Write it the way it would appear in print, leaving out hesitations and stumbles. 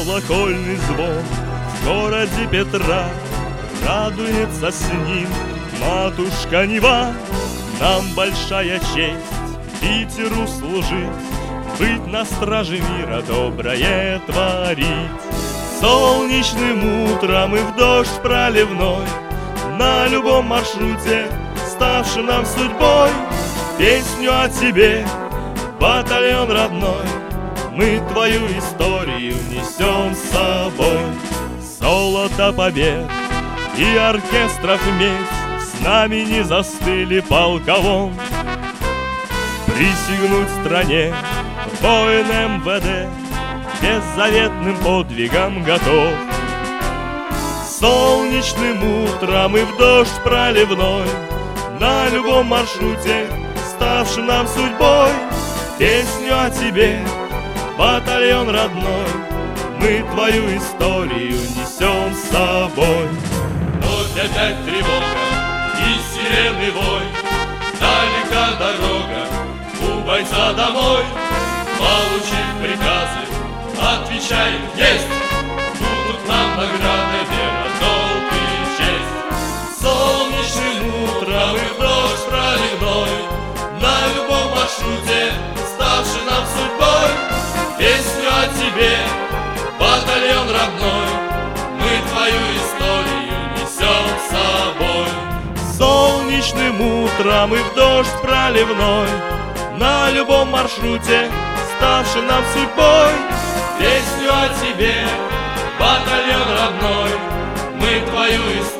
колокольный звон в городе Петра, радуется с ним матушка Нева. Нам большая честь Питеру служить, быть на страже мира, доброе творить. Солнечным утром и в дождь проливной, на любом маршруте, ставшим нам судьбой, песню о тебе, батальон родной, мы твою историю несем с собой. Золото побед и оркестров медь с нами не застыли полковом. Присягнуть стране воин МВД беззаветным подвигом готов. Солнечным утром и в дождь проливной, на любом маршруте, ставшим нам судьбой, песню о тебе, батальон родной, мы твою историю несем с собой. Вновь опять тревога и сирены вой, далека дорога у бойца домой. Получив приказы, отвечаем: есть! Будут нам награды, вера, долг и честь. Солнечным утром и в дождь проливной, На любом маршруте, ставший нам судьбой, песню о тебе, батальон родной, мы твою историю несем с собой. солнечным утром и в дождь проливной, на любом маршруте, ставшим нам судьбой, Песню о тебе, батальон родной, мы твою историю